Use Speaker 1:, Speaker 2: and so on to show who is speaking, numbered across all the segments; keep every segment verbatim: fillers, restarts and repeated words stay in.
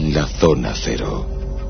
Speaker 1: en la Zona Cero.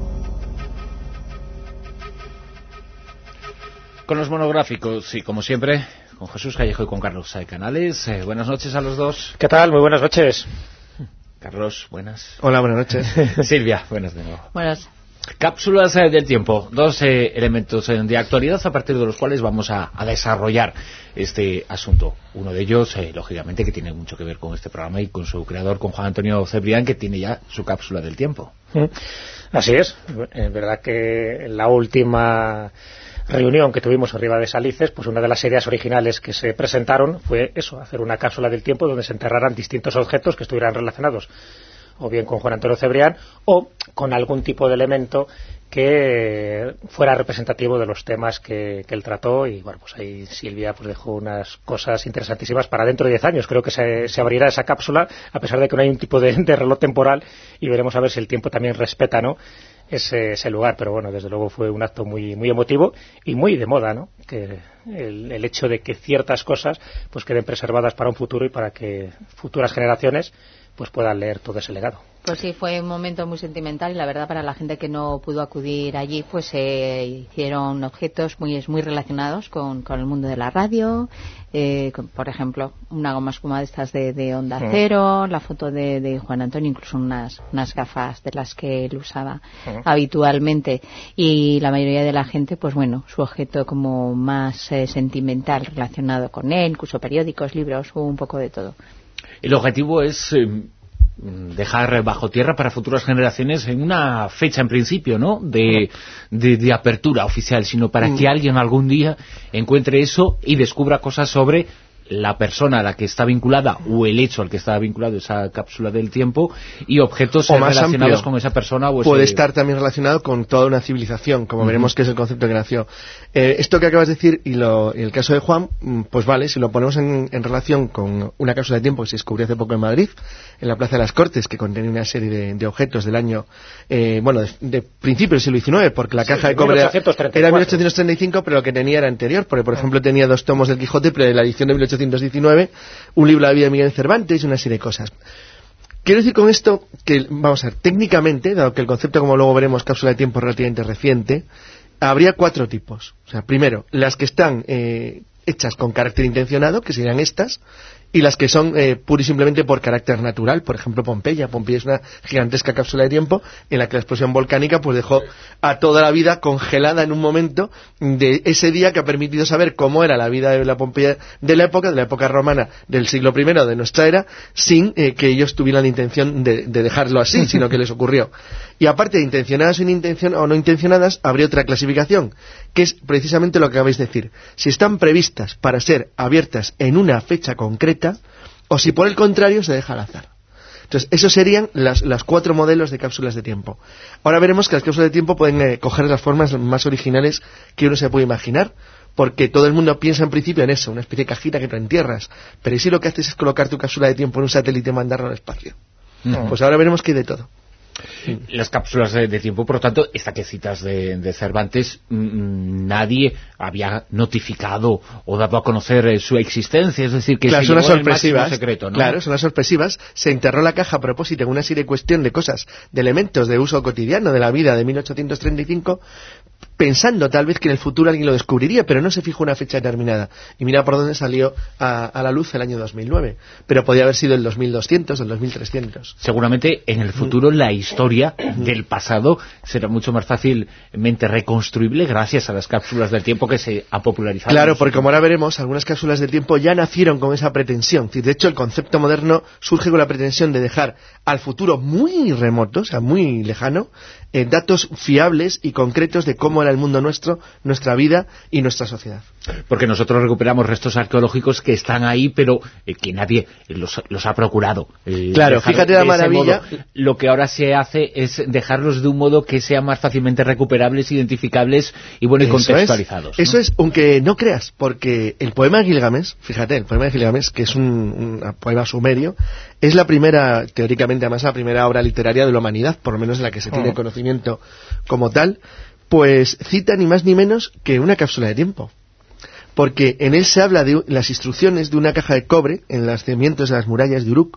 Speaker 2: Con los monográficos y como siempre, con Jesús Callejo y con Carlos Saez Canales. Eh, buenas noches a los dos.
Speaker 3: ¿Qué tal? Muy buenas noches.
Speaker 2: Carlos, buenas.
Speaker 4: Hola, buenas noches.
Speaker 2: Silvia, buenas de nuevo.
Speaker 5: Buenas.
Speaker 2: Cápsulas eh, del tiempo, dos eh, elementos eh, de actualidad a partir de los cuales vamos a, a desarrollar este asunto. Uno de ellos, eh, lógicamente, que tiene mucho que ver con este programa y con su creador, con Juan Antonio Cebrián, que tiene ya su cápsula del tiempo.
Speaker 3: Así es, es verdad que la última reunión que tuvimos arriba de Salices, pues una de las ideas originales que se presentaron fue eso, hacer una cápsula del tiempo donde se enterraran distintos objetos que estuvieran relacionados o bien con Juan Antonio Cebrián o con algún tipo de elemento que fuera representativo de los temas que, que él trató. Y bueno, pues ahí Silvia pues dejó unas cosas interesantísimas para dentro de diez años. Creo que se, se abrirá esa cápsula, a pesar de que no hay un tipo de, de reloj temporal, y veremos a ver si el tiempo también respeta, ¿no?, ese, ese lugar. Pero bueno, desde luego fue un acto muy muy emotivo y muy de moda, ¿no?, que el, el hecho de que ciertas cosas pues queden preservadas para un futuro y para que futuras generaciones pues puedan leer todo ese legado.
Speaker 5: Pues sí, fue un momento muy sentimental y la verdad para la gente que no pudo acudir allí pues se eh, hicieron objetos muy muy relacionados con, con el mundo de la radio, eh, con, por ejemplo, una goma espuma de estas de, de Onda uh-huh. Cero, la foto de, de Juan Antonio, incluso unas, unas gafas de las que él usaba uh-huh. habitualmente, y la mayoría de la gente, pues bueno, su objeto como más eh, sentimental relacionado con él, incluso periódicos, libros, un poco de todo.
Speaker 2: El objetivo es eh, dejar bajo tierra para futuras generaciones en una fecha en principio, ¿no?, de, de, de apertura oficial, sino para que alguien algún día encuentre eso y descubra cosas sobre la persona a la que está vinculada o el hecho al que está vinculado esa cápsula del tiempo y objetos
Speaker 4: o más
Speaker 2: relacionados
Speaker 4: amplio.
Speaker 2: Con esa persona. O
Speaker 4: puede
Speaker 2: ese...
Speaker 4: estar también relacionado con toda una civilización, como uh-huh. veremos que es el concepto que nació. Eh, esto que acabas de decir y, lo, y el caso de Juan, pues vale, si lo ponemos en, en relación con una cápsula de tiempo que se descubrió hace poco en Madrid, en la Plaza de las Cortes, que contenía una serie de, de objetos del año, eh, bueno, de, de principio del siglo diecinueve, porque la sí, caja de cobre era mil ochocientos treinta y cinco, pero lo que tenía era anterior, porque por ejemplo tenía dos tomos del Quijote, pero de la edición de mil ochocientos diecinueve, un libro de la vida de Miguel Cervantes y una serie de cosas. Quiero decir con esto que, vamos a ver, técnicamente, dado que el concepto, como luego veremos, cápsula de tiempo es relativamente reciente, habría cuatro tipos. O sea, primero, las que están eh, hechas con carácter intencionado, que serían estas, y las que son eh, pura y simplemente por carácter natural. Por ejemplo, Pompeya. Pompeya es una gigantesca cápsula de tiempo en la que la explosión volcánica pues dejó a toda la vida congelada en un momento de ese día, que ha permitido saber cómo era la vida de la Pompeya de la época, de la época romana del siglo primero de nuestra era, sin eh, que ellos tuvieran la intención de, de dejarlo así, sino que les ocurrió. Y aparte de intencionadas o, inintencion- o no intencionadas, habría otra clasificación, que es precisamente lo que acabáis de decir. Si están previstas para ser abiertas en una fecha concreta, o si por el contrario se deja al azar. Entonces, esos serían las, las cuatro modelos de cápsulas de tiempo. Ahora veremos que las cápsulas de tiempo pueden eh, coger las formas más originales que uno se puede imaginar, porque todo el mundo piensa en principio en eso, una especie de cajita que tú entierras, pero ¿y si lo que haces es colocar tu cápsula de tiempo en un satélite y mandarlo al espacio? Uh-huh. Pues ahora veremos que hay de todo.
Speaker 2: Las cápsulas de, de tiempo, por lo tanto, esta que citas de, de Cervantes, mmm, nadie había notificado o dado a conocer eh, su existencia, es decir, que
Speaker 4: claro,
Speaker 2: se
Speaker 4: son
Speaker 2: llevó
Speaker 4: las
Speaker 2: el máximo
Speaker 4: sorpresivas,
Speaker 2: secreto, ¿no?
Speaker 4: Claro, son las sorpresivas. Se enterró la caja a propósito en una serie de cuestión de cosas, de elementos de uso cotidiano de la vida de mil ochocientos treinta y cinco, pensando tal vez que en el futuro alguien lo descubriría, pero no se fijó una fecha determinada. Y mira por dónde salió a, a la luz el año dos mil nueve. Pero podía haber sido el dos mil doscientos o el dos mil trescientos.
Speaker 2: Seguramente en el futuro la historia del pasado será mucho más fácilmente reconstruible gracias a las cápsulas del tiempo que se han popularizado.
Speaker 4: Claro, porque como ahora veremos, algunas cápsulas del tiempo ya nacieron con esa pretensión. De hecho, el concepto moderno surge con la pretensión de dejar al futuro muy remoto, o sea, muy lejano, eh, datos fiables y concretos de cómo era el mundo nuestro, nuestra vida y nuestra sociedad.
Speaker 2: Porque nosotros recuperamos restos arqueológicos que están ahí, pero eh, que nadie los, los ha procurado. Eh,
Speaker 4: claro, fíjate la maravilla.
Speaker 2: Modo, lo que ahora se hace es dejarlos de un modo que sean más fácilmente recuperables, identificables y bueno, y contextualizados.
Speaker 4: Es, ¿no? Eso es, aunque no creas, porque el poema de Gilgamesh, fíjate, el poema de Gilgamesh, que es un, un poema sumerio, es la primera, teóricamente además, la primera obra literaria de la humanidad, por lo menos en la que se tiene oh. conocimiento como tal, pues cita ni más ni menos que una cápsula de tiempo. Porque en él se habla de las instrucciones de una caja de cobre en los cimientos de las murallas de Uruk,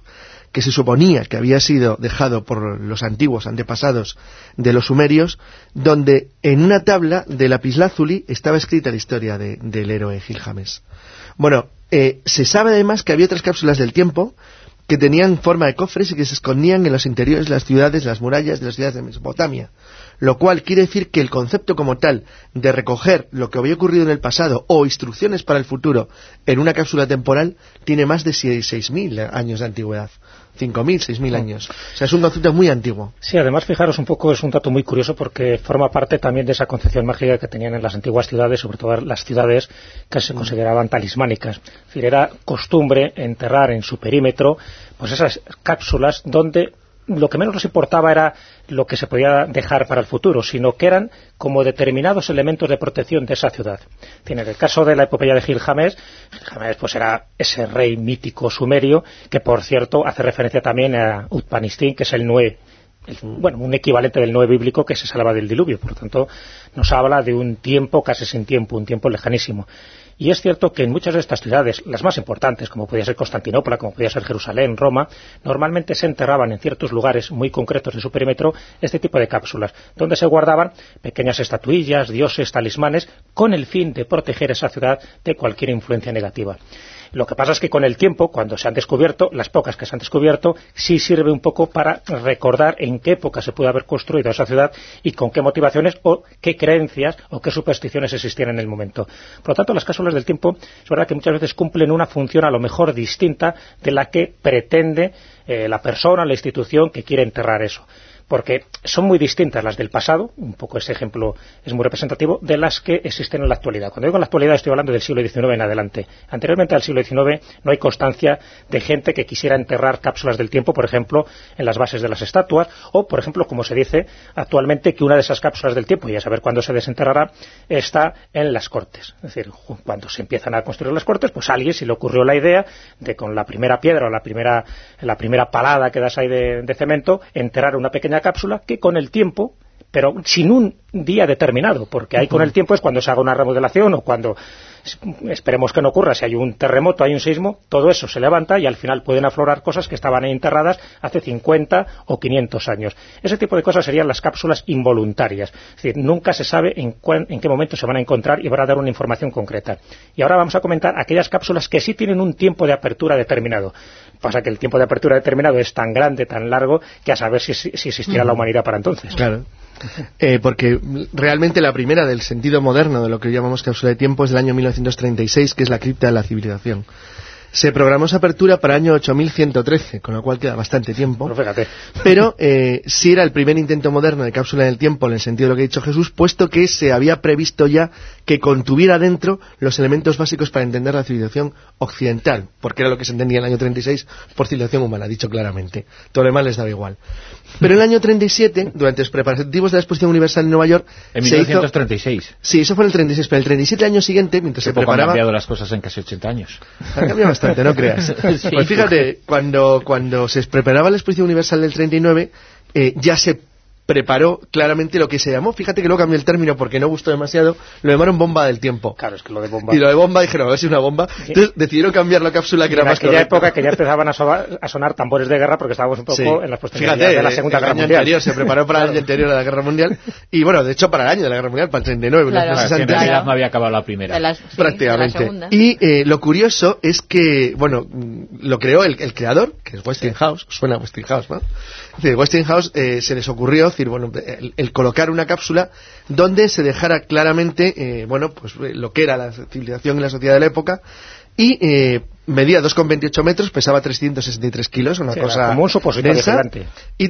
Speaker 4: que se suponía que había sido dejado por los antiguos antepasados de los sumerios, donde en una tabla de lapislázuli estaba escrita la historia de, del héroe Gilgamesh. Bueno, eh, se sabe además que había otras cápsulas del tiempo que tenían forma de cofres y que se escondían en los interiores de las ciudades, las murallas de las ciudades de Mesopotamia, lo cual quiere decir que el concepto como tal de recoger lo que había ocurrido en el pasado o instrucciones para el futuro en una cápsula temporal tiene más de seis mil años de antigüedad. cinco mil, seis mil años. O sea, es un concepto muy antiguo.
Speaker 3: Sí, además, fijaros un poco, es un dato muy curioso porque forma parte también de esa concepción mágica que tenían en las antiguas ciudades, sobre todo las ciudades que se consideraban talismánicas. Es decir, era costumbre enterrar en su perímetro pues esas cápsulas donde lo que menos nos importaba era lo que se podía dejar para el futuro, sino que eran como determinados elementos de protección de esa ciudad. En el caso de la epopeya de Gilgamesh, Gilgamesh pues era ese rey mítico sumerio, que por cierto hace referencia también a Utpanistín, que es el Noé, el, bueno, un equivalente del Noé bíblico que se salva del diluvio. Por lo tanto, nos habla de un tiempo casi sin tiempo, un tiempo lejanísimo. Y es cierto que en muchas de estas ciudades, las más importantes, como podía ser Constantinopla, como podía ser Jerusalén, Roma, normalmente se enterraban en ciertos lugares muy concretos de su perímetro este tipo de cápsulas, donde se guardaban pequeñas estatuillas, dioses, talismanes, con el fin de proteger esa ciudad de cualquier influencia negativa. Lo que pasa es que con el tiempo, cuando se han descubierto, las pocas que se han descubierto, sí sirve un poco para recordar en qué época se pudo haber construido esa ciudad y con qué motivaciones o qué creencias o qué supersticiones existían en el momento. Por lo tanto, las cápsulas del tiempo es verdad que muchas veces cumplen una función a lo mejor distinta de la que pretende eh, la persona, la institución que quiere enterrar eso. Porque son muy distintas las del pasado, un poco ese ejemplo es muy representativo, de las que existen en la actualidad. Cuando digo en la actualidad estoy hablando del siglo diecinueve en adelante. Anteriormente al siglo diecinueve no hay constancia de gente que quisiera enterrar cápsulas del tiempo, por ejemplo, en las bases de las estatuas, o, por ejemplo, como se dice actualmente, que una de esas cápsulas del tiempo, y a saber cuándo se desenterrará, está en las Cortes. Es decir, cuando se empiezan a construir las Cortes, pues a alguien se le ocurrió la idea de con la primera piedra o la primera, la primera palada que das ahí de, de cemento, enterrar una pequeña cápsula que con el tiempo, pero sin un día determinado, porque ahí con el tiempo es cuando se haga una remodelación o cuando, esperemos que no ocurra, si hay un terremoto, hay un sismo, todo eso se levanta y al final pueden aflorar cosas que estaban ahí enterradas hace cincuenta o quinientos años. Ese tipo de cosas serían las cápsulas involuntarias. Es decir, nunca se sabe en, en qué momento se van a encontrar y van a dar una información concreta. Y ahora vamos a comentar aquellas cápsulas que sí tienen un tiempo de apertura determinado. Pasa que el tiempo de apertura determinado es tan grande, tan largo, que a saber si, si existirá la humanidad para entonces.
Speaker 4: Claro. Eh, porque realmente la primera del sentido moderno de lo que llamamos cápsula de tiempo es del año mil novecientos treinta y seis, que es la cripta de la civilización. Se programó esa apertura para el año ocho mil ciento trece, con lo cual queda bastante tiempo.
Speaker 3: Pero fíjate.
Speaker 4: Pero eh, sí era el primer intento moderno de cápsula del tiempo en el sentido de lo que ha dicho Jesús, puesto que se había previsto ya que contuviera dentro los elementos básicos para entender la civilización occidental, porque era lo que se entendía en el año treinta y seis por civilización humana, dicho claramente. Todo lo demás les daba igual. Pero en el año treinta y siete, durante los preparativos de la Exposición Universal en Nueva York...
Speaker 2: En mil novecientos treinta y seis.
Speaker 4: Hizo... Sí, eso fue en el treinta y seis, pero el treinta y siete año siguiente, mientras se preparaba...
Speaker 2: Han cambiado las cosas en casi ochenta años.
Speaker 4: Han cambiado bastante, no creas. Sí. Pues fíjate, cuando, cuando se preparaba la Exposición Universal del treinta y nueve, eh, ya se preparó claramente lo que se llamó, fíjate que luego cambió el término porque no gustó demasiado, lo llamaron bomba del tiempo.
Speaker 3: Claro, es que lo de bomba...
Speaker 4: Y lo de bomba dijeron, a ver si es una bomba. Sí. Entonces decidieron cambiar la cápsula que
Speaker 3: y
Speaker 4: era más correcta.
Speaker 3: En aquella época que ya empezaban a, so a sonar tambores de guerra porque estábamos un poco sí. en las posterioridades
Speaker 4: Fíjate,
Speaker 3: de la Segunda
Speaker 4: el
Speaker 3: Guerra
Speaker 4: año
Speaker 3: Mundial.
Speaker 4: Anterior, se preparó para el año anterior a la Guerra Mundial y bueno, de hecho para el año de la Guerra Mundial, para el treinta y nueve.
Speaker 2: Claro, claro, que en realidad no había acabado la primera.
Speaker 5: De las, sí,
Speaker 4: prácticamente.
Speaker 5: De la
Speaker 4: y eh, lo curioso es que, bueno, lo creó el, el creador, que es Westinghouse, suena a Westinghouse, ¿no? Es decir, Westinghouse eh, se les ocurrió, decir, bueno, el, el colocar una cápsula donde se dejara claramente, eh, bueno, pues lo que era la civilización y la sociedad de la época y eh, medía dos coma veintiocho metros, pesaba trescientos sesenta y tres kilos, una
Speaker 3: sí,
Speaker 4: cosa
Speaker 3: como un supositorio gigante.
Speaker 4: Y,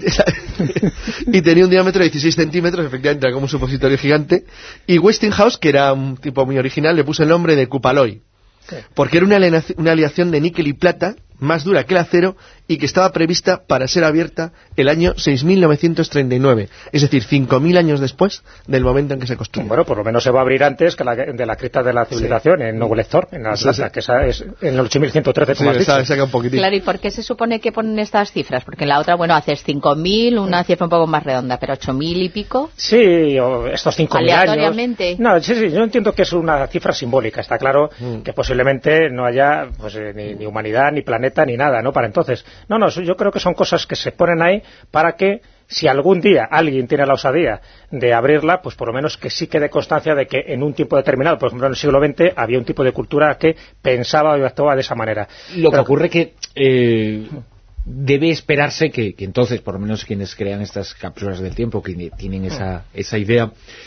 Speaker 4: y tenía un diámetro de dieciséis centímetros, efectivamente era como un supositorio gigante. Y Westinghouse, que era un tipo muy original, le puso el nombre de Kupaloi, sí. porque era una, una aleación de níquel y plata más dura que el acero y que estaba prevista para ser abierta el año seis mil novecientos treinta y nueve, es decir, cinco mil años después del momento en que se construyó.
Speaker 3: Bueno, por lo menos se va a abrir antes que la, de la cripta de la civilización, sí. en Noble Thor, en la Atlanta, sí, sí. que esa es en el ocho mil ciento trece, como
Speaker 4: sí,
Speaker 3: has dicho.
Speaker 4: Saca un poquitín.
Speaker 5: Claro, ¿y por qué se supone que ponen estas cifras? Porque en la otra, bueno, haces cinco mil, una cifra un poco más redonda, pero ocho mil y pico.
Speaker 3: Sí, o estos cinco mil años.
Speaker 5: Aleatoriamente.
Speaker 3: No, sí, sí, yo entiendo que es una cifra simbólica, está claro mm. que posiblemente no haya pues, ni, ni humanidad, ni planeta, planeta ni nada, ¿no? Para entonces. No, no, yo creo que son cosas que se ponen ahí para que, si algún día alguien tiene la osadía de abrirla, pues por lo menos que sí quede constancia de que en un tiempo determinado, por ejemplo en el siglo veinte, había un tipo de cultura que pensaba y actuaba de esa manera.
Speaker 2: Lo
Speaker 3: Pero,
Speaker 2: que ocurre que eh, debe esperarse que, que entonces, por lo menos quienes crean estas cápsulas del tiempo, que tienen esa, esa idea,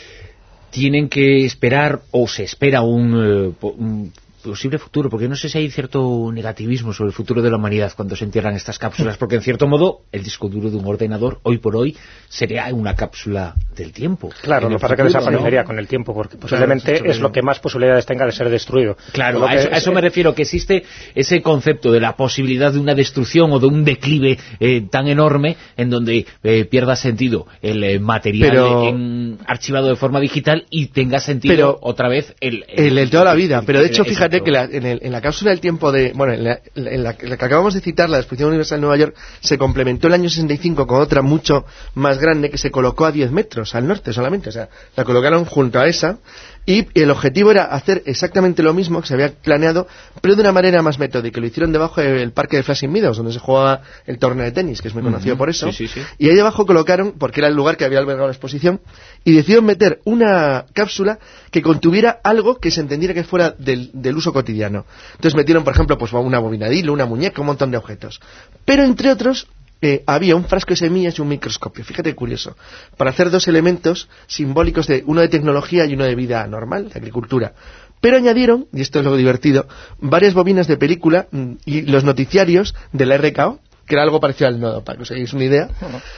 Speaker 2: tienen que esperar, o se espera un, un posible futuro, porque no sé si hay cierto negativismo sobre el futuro de la humanidad cuando se entierran estas cápsulas, porque en cierto modo el disco duro de un ordenador hoy por hoy sería una cápsula del tiempo.
Speaker 3: Claro, lo que pasa es que desaparecería, ¿no?, con el tiempo, porque posiblemente claro, es lo que más posibilidades tenga de ser destruido.
Speaker 2: Claro, a eso, a eso me refiero, que existe ese concepto de la posibilidad de una destrucción o de un declive eh, tan enorme en donde eh, pierda sentido el eh, material pero, en, archivado de forma digital y tenga sentido pero, otra vez el...
Speaker 4: El, el, el toda la vida, el, pero de hecho el, fíjate que la, en, el, en la cápsula del tiempo de... Bueno, en la, en la, en la que acabamos de citar, la Exposición Universal de Nueva York, se complementó el año sesenta y cinco con otra mucho más grande que se colocó a diez metros al norte solamente, o sea, la colocaron junto a esa, y el objetivo era hacer exactamente lo mismo que se había planeado, pero de una manera más metódica. Lo hicieron debajo del parque de Flushing Meadows, donde se jugaba el torneo de tenis, que es muy uh-huh. conocido por eso,
Speaker 2: sí, sí, sí.
Speaker 4: Y ahí debajo colocaron, porque era el lugar que había albergado la exposición, y decidieron meter una cápsula que contuviera algo que se entendiera que fuera del, del uso cotidiano. Entonces metieron, por ejemplo, pues una bobina de hilo, una muñeca, un montón de objetos. Pero entre otros, Eh, había un frasco de semillas y un microscopio. Fíjate, curioso, para hacer dos elementos simbólicos, de uno de tecnología y uno de vida normal, de agricultura. Pero añadieron, y esto es lo divertido, varias bobinas de película y los noticiarios de la R K O, que era algo parecido al nodo, para que os hagáis una idea,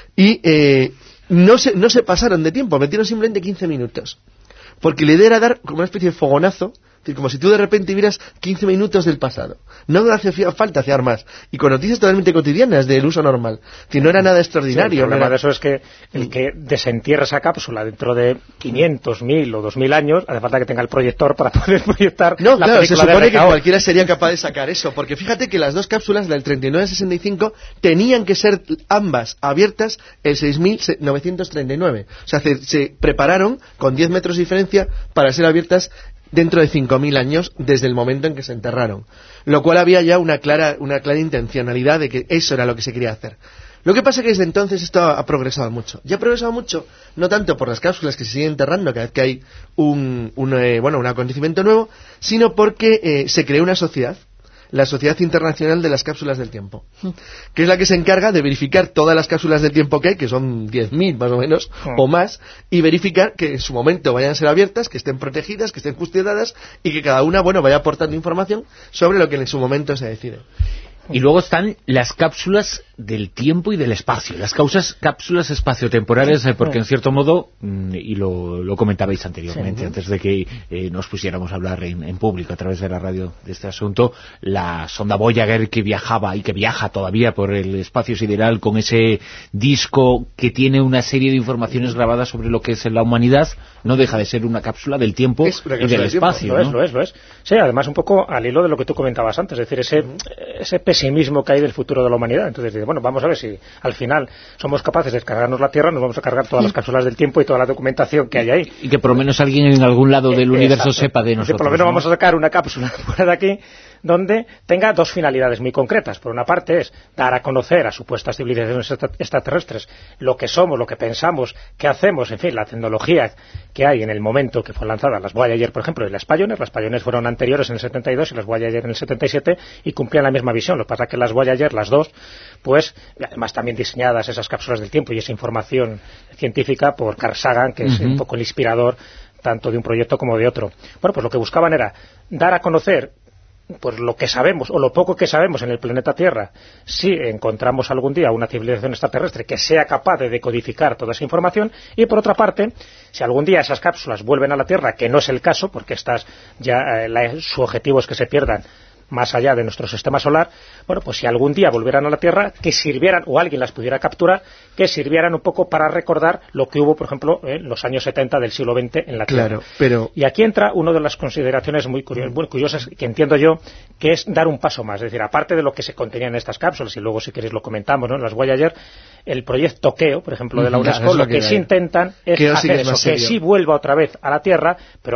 Speaker 4: y eh, no, se, no se pasaron de tiempo, metieron simplemente quince minutos. Porque la idea era dar como una especie de fogonazo, como si tú de repente vieras quince minutos del pasado. No hacía falta hacer más. Y con noticias totalmente cotidianas del uso normal. Que no era nada extraordinario.
Speaker 3: Sí, el problema
Speaker 4: no era...
Speaker 3: de eso es que el que desentierra esa cápsula dentro de quinientos, mil o dos mil años, hace falta que tenga el proyector para poder proyectar
Speaker 4: no,
Speaker 3: la
Speaker 4: claro,
Speaker 3: película.
Speaker 4: Se supone
Speaker 3: de
Speaker 4: que cualquiera sería capaz de sacar eso. Porque fíjate que las dos cápsulas, la del treinta y nueve sesenta y cinco, tenían que ser ambas abiertas el seis mil novecientos treinta y nueve. O sea, se, se prepararon con diez metros de diferencia para ser abiertas dentro de cinco mil años desde el momento en que se enterraron, lo cual había ya una clara una clara intencionalidad de que eso era lo que se quería hacer. Lo que pasa es que desde entonces esto ha progresado mucho, y ha progresado mucho no tanto por las cápsulas que se siguen enterrando cada vez que hay un, un eh, bueno un acontecimiento nuevo, sino porque eh, se creó una sociedad, la Sociedad Internacional de las Cápsulas del Tiempo, que es la que se encarga de verificar todas las cápsulas del tiempo que hay, que son diez mil más o menos, o más, y verificar que en su momento vayan a ser abiertas, que estén protegidas, que estén custodiadas, y que cada una, bueno, vaya aportando información sobre lo que en su momento se decide.
Speaker 2: Y luego están las cápsulas del tiempo y del espacio, las causas, cápsulas espaciotemporales, eh, porque en cierto modo, y lo, lo comentabais anteriormente, sí, ¿no?, antes de que eh, nos pusiéramos a hablar en, en público a través de la radio de este asunto, la sonda Voyager que viajaba y que viaja todavía por el espacio sideral con ese disco que tiene una serie de informaciones grabadas sobre lo que es la humanidad, no deja de ser una cápsula del tiempo y del espacio,
Speaker 3: ¿no?
Speaker 2: ¿no?
Speaker 3: Lo es, lo es, lo es. Sí, además un poco al hilo de lo que tú comentabas antes, es decir, ese, ese pesimismo que hay del futuro de la humanidad. Entonces, bueno, vamos a ver si al final somos capaces de cargarnos la Tierra, nos vamos a cargar todas las cápsulas del tiempo y toda la documentación que hay ahí.
Speaker 2: Y que por lo menos alguien en algún lado del eh, universo exacto. sepa de nosotros.
Speaker 3: Sí, por lo menos,
Speaker 2: ¿no?,
Speaker 3: vamos a sacar una cápsula fuera de aquí donde tenga dos finalidades muy concretas. Por una parte es dar a conocer a supuestas civilizaciones extraterrestres lo que somos, lo que pensamos, qué hacemos, en fin, la tecnología que hay en el momento que fue lanzada las Voyager, por ejemplo, y las Pioneer. Las Pioneer fueron anteriores en el setenta y dos y las Voyager en el setenta y siete y cumplían la misma visión. Lo que pasa es que las Voyager, las dos, pues además también diseñadas esas cápsulas del tiempo y esa información científica por Carl Sagan, que uh-huh. es un poco el inspirador tanto de un proyecto como de otro. Bueno, pues lo que buscaban era dar a conocer pues lo que sabemos, o lo poco que sabemos en el planeta Tierra, si encontramos algún día una civilización extraterrestre que sea capaz de decodificar toda esa información, y por otra parte, si algún día esas cápsulas vuelven a la Tierra, que no es el caso, porque estas ya eh, la, su objetivo es que se pierdan más allá de nuestro sistema solar, bueno, pues si algún día volvieran a la Tierra, que sirvieran, o alguien las pudiera capturar, que sirvieran un poco para recordar lo que hubo, por ejemplo, en los años setenta del siglo veinte en la Tierra.
Speaker 4: Claro, pero...
Speaker 3: Y aquí entra una de las consideraciones muy, curios, muy curiosas que entiendo yo, que es dar un paso más. Es decir, aparte de lo que se contenía en estas cápsulas, y luego si queréis lo comentamos, ¿no?, en las Voyager, el proyecto Keo, por ejemplo, de la UNESCO, claro, lo que, que sí intentan es hacer eso, que sí vuelva otra vez a la Tierra, pero ojo,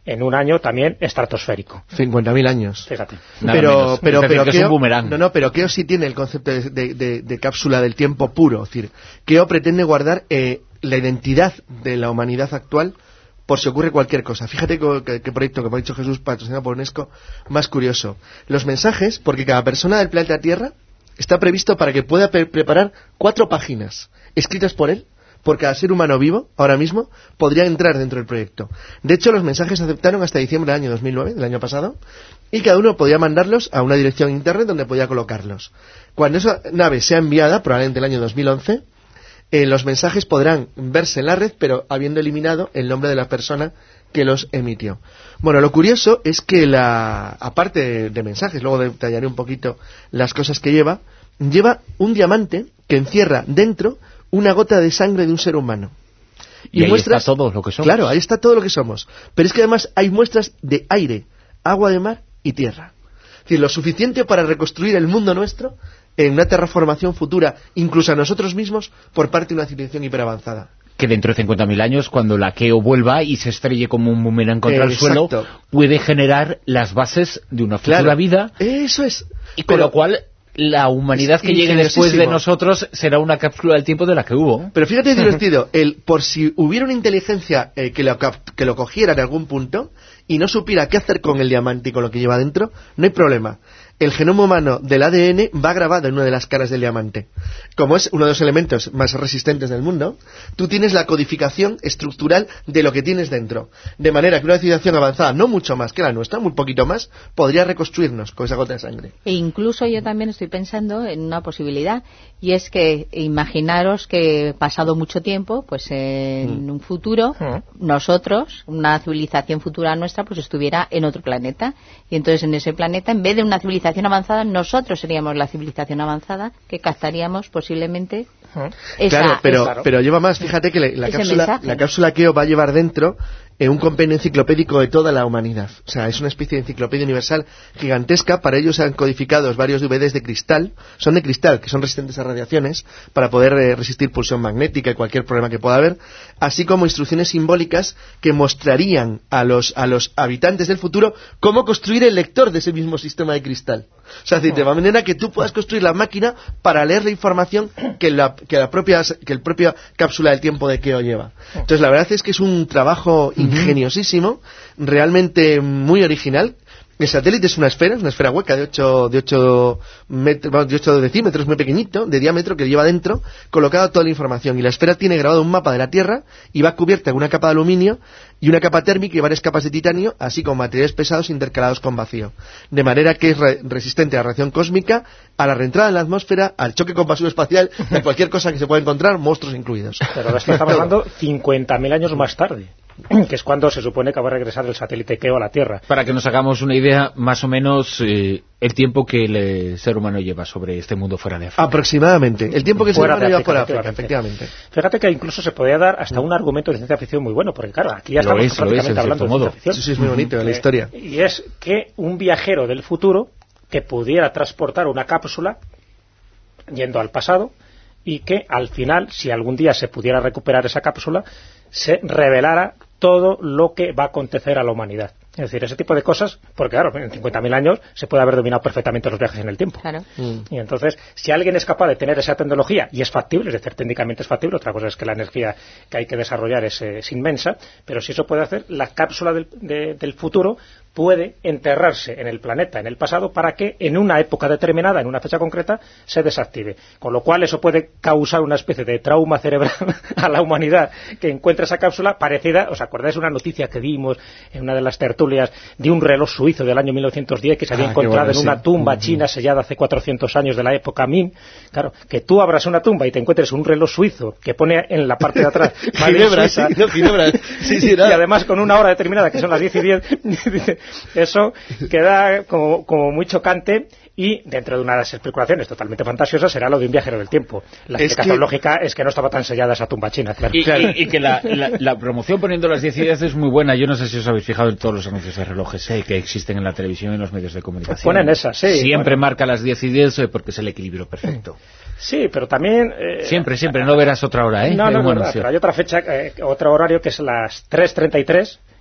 Speaker 3: en un año también estratosférico.
Speaker 4: cincuenta mil años.
Speaker 3: Fíjate.
Speaker 2: Nada
Speaker 4: pero,
Speaker 2: menos.
Speaker 4: pero,
Speaker 2: Es decir,
Speaker 4: pero
Speaker 2: que es
Speaker 4: Keo,
Speaker 2: un boomerang.
Speaker 4: no, no, pero Keo sí tiene el concepto de, de, de, de cápsula del tiempo puro. Es decir, Keo pretende guardar eh, la identidad de la humanidad actual por si ocurre cualquier cosa. Fíjate qué que proyecto, como ha dicho Jesús, patrocinado por UNESCO, más curioso. Los mensajes, porque cada persona del planeta Tierra está previsto para que pueda pre preparar cuatro páginas escritas por él, por cada ser humano vivo, ahora mismo, podría entrar dentro del proyecto. De hecho, los mensajes se aceptaron hasta diciembre del año dos mil nueve, del año pasado, y cada uno podía mandarlos a una dirección internet donde podía colocarlos. Cuando esa nave sea enviada, probablemente el año dos mil once, Eh, los mensajes podrán verse en la red, pero habiendo eliminado el nombre de la persona que los emitió. Bueno, lo curioso es que, la, aparte de, de mensajes, luego detallaré un poquito las cosas que lleva, lleva un diamante que encierra dentro una gota de sangre de un ser humano.
Speaker 2: Y, y ahí muestras, está todo lo que somos.
Speaker 4: Claro, ahí está todo lo que somos. Pero es que además hay muestras de aire, agua de mar y tierra. Es decir, lo suficiente para reconstruir el mundo nuestro en una terraformación futura, incluso a nosotros mismos, por parte de una civilización hiperavanzada.
Speaker 2: Que dentro de cincuenta mil años, cuando la Keo vuelva y se estrelle como un boomerang contra eh, el suelo, puede generar las bases de una futura
Speaker 4: claro,
Speaker 2: vida.
Speaker 4: Eso es.
Speaker 2: Y con pero, lo cual, la humanidad que llegue después de nosotros será una cápsula del tiempo de la que hubo.
Speaker 4: Pero fíjate, divertido, el por si hubiera una inteligencia eh, que, lo, que lo cogiera en algún punto y no supiera qué hacer con el diamante y con lo que lleva dentro, no hay problema. El genoma humano del A D N va grabado en una de las caras del diamante. Como es uno de los elementos más resistentes del mundo, tú tienes la codificación estructural de lo que tienes dentro. De manera que una civilización avanzada, no mucho más que la nuestra, muy poquito más, podría reconstruirnos con esa gota de sangre.
Speaker 5: E incluso yo también estoy pensando en una posibilidad, y es que imaginaros que pasado mucho tiempo, pues en mm. un futuro, mm. nosotros, una civilización futura nuestra, pues estuviera en otro planeta. Y entonces en ese planeta, en vez de una civilización avanzada, nosotros seríamos la civilización avanzada que captaríamos posiblemente esa,
Speaker 4: claro, pero,
Speaker 5: esa,
Speaker 4: pero lleva más, fíjate que la, la cápsula la cápsula Keo va a llevar dentro eh, un compendio enciclopédico de toda la humanidad. O sea, es una especie de enciclopedia universal gigantesca. Para ello se han codificado varios D V Ds de cristal, son de cristal, que son resistentes a radiaciones, para poder eh, resistir pulsión magnética y cualquier problema que pueda haber, así como instrucciones simbólicas que mostrarían a los, a los habitantes del futuro cómo construir el lector de ese mismo sistema de cristal. O sea, de manera que tú puedas construir la máquina para leer la información que la, que la propia que el propia cápsula del tiempo de Keo lleva. Entonces, la verdad es que es un trabajo ingeniosísimo, realmente muy original. El satélite es una esfera, una esfera hueca de ocho, de ocho metros, de ocho decímetros, muy pequeñito, de diámetro, que lleva dentro, colocada toda la información. Y la esfera tiene grabado un mapa de la Tierra y va cubierta con una capa de aluminio y una capa térmica y varias capas de titanio, así como materiales pesados intercalados con vacío. De manera que es re resistente a la radiación cósmica, a la reentrada en la atmósfera, al choque compasivo espacial, a cualquier cosa que se pueda encontrar, monstruos incluidos.
Speaker 3: Pero de esto estamos hablando cincuenta mil años más tarde, que es cuando se supone que va a regresar el satélite Keo a la Tierra.
Speaker 2: Para que nos hagamos una idea, más o menos eh, el tiempo que el ser humano lleva sobre este mundo fuera de África.
Speaker 4: Aproximadamente. El tiempo que el ser humano lleva fuera de África, efectivamente.
Speaker 3: Fíjate que incluso se podría dar hasta un argumento de ciencia ficción muy bueno, porque claro, aquí ya estamos
Speaker 2: lo es,
Speaker 3: prácticamente
Speaker 2: lo es,
Speaker 3: hablando de
Speaker 2: modo.
Speaker 3: ciencia ficción.
Speaker 4: Sí, sí, es muy bonito,
Speaker 3: eh,
Speaker 4: la historia.
Speaker 3: Y es que un viajero del futuro que pudiera transportar una cápsula yendo al pasado y que al final, si algún día se pudiera recuperar esa cápsula, se revelara todo lo que va a acontecer a la humanidad. Es decir, ese tipo de cosas, porque claro, en cincuenta mil años se puede haber dominado perfectamente los viajes en el tiempo.
Speaker 5: Claro.
Speaker 3: Mm. Y entonces, si alguien es capaz de tener esa tecnología, y es factible, es decir, técnicamente es factible, otra cosa es que la energía que hay que desarrollar es, es inmensa, pero si eso puede hacer, la cápsula del, de, del futuro puede enterrarse en el planeta, en el pasado, para que en una época determinada, en una fecha concreta, se desactive. Con lo cual eso puede causar una especie de trauma cerebral a la humanidad que encuentra esa cápsula parecida. ¿Os acordáis de una noticia que dimos en una de las tertulias de un reloj suizo del año mil novecientos diez que se había ah, encontrado bueno, en una sí. tumba china sellada hace cuatrocientos años de la época Ming? Claro, que tú abras una tumba y te encuentres un reloj suizo que pone en la parte de atrás
Speaker 4: Ginebra, sí, no, Ginebra. Sí, sí,
Speaker 3: y además con una hora determinada, que son las diez y diez, eso queda como, como muy chocante. Y dentro de unas especulaciones totalmente fantasiosas será lo de un viajero del tiempo. La es explicación que... lógica es que no estaba tan sellada esa tumba china, claro.
Speaker 2: Y, y, y que la, la, la promoción poniendo las diez y diez es muy buena. Yo no sé si os habéis fijado en todos los anuncios de relojes eh, que existen en la televisión y en los medios de comunicación.
Speaker 3: Ponen esas, sí.
Speaker 2: Siempre bueno. marca las diez y diez porque es el equilibrio perfecto.
Speaker 3: Sí, pero también... Eh,
Speaker 2: siempre, siempre. No verás otra hora, ¿eh?
Speaker 3: No, no, no, no pero hay otra fecha, eh, otro horario que es las tres treinta y tres,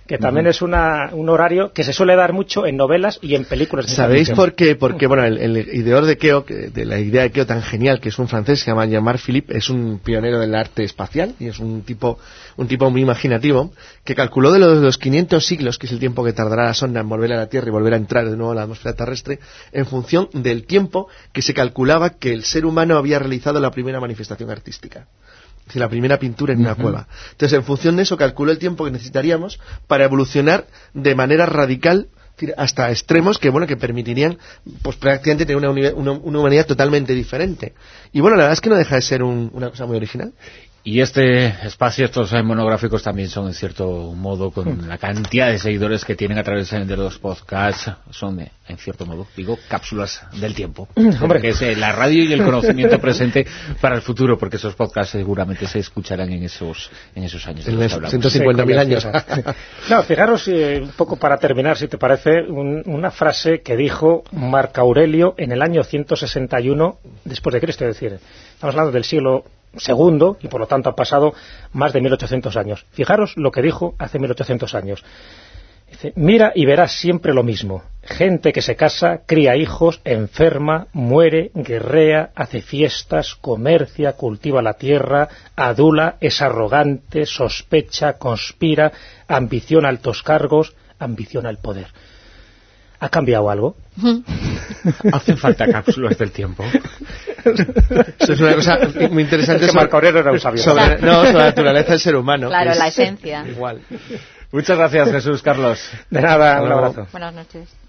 Speaker 3: que también uh-huh. es una, un horario que se suele dar mucho en novelas y en películas.
Speaker 4: ¿Sabéis por qué? Porque, bueno, el, el ideador de Keough, de la idea de Keough tan genial, que es un francés, se llama Jean-Marc Philippe, es un pionero del arte espacial y es un tipo un tipo muy imaginativo, que calculó de los, los quinientos siglos, que es el tiempo que tardará la sonda en volver a la Tierra y volver a entrar de nuevo a la atmósfera terrestre, en función del tiempo que se calculaba que el ser humano había realizado la primera manifestación artística. Es decir, la primera pintura en una uh-huh. cueva. Entonces, en función de eso, calculó el tiempo que necesitaríamos para evolucionar de manera radical hasta extremos que bueno que permitirían pues prácticamente tener una, una, una humanidad totalmente diferente. Y bueno, la verdad es que no deja de ser un, una cosa muy original.
Speaker 2: Y este espacio, estos monográficos también son en cierto modo, con la cantidad de seguidores que tienen a través de los podcasts, son en cierto modo, digo, cápsulas del tiempo. Hombre, que es la radio y el conocimiento presente para el futuro, porque esos podcasts seguramente se escucharán en esos en esos años.
Speaker 4: En esos ciento cincuenta mil años.
Speaker 3: No, fijaros, eh, un poco para terminar, si te parece, un, una frase que dijo Marco Aurelio en el año ciento sesenta y uno después de Cristo, es decir, estamos hablando del siglo segundo, y por lo tanto ha pasado más de mil ochocientos años. Fijaros lo que dijo hace mil ochocientos años. Dice, mira y verás siempre lo mismo. Gente que se casa, cría hijos, enferma, muere, guerrea, hace fiestas, comercia, cultiva la tierra, adula, es arrogante, sospecha, conspira, ambiciona altos cargos, ambiciona el poder. ¿Ha cambiado algo?
Speaker 2: Hacen falta cápsulas del tiempo.
Speaker 4: Eso es una cosa muy interesante.
Speaker 3: Es que Marco Aurelio era un sabio.
Speaker 4: Sobre, no, sobre la naturaleza del ser humano.
Speaker 5: Claro, es la esencia.
Speaker 4: Igual.
Speaker 2: Muchas gracias, Jesús Carlos.
Speaker 3: De nada, un abrazo.
Speaker 5: Buenas noches.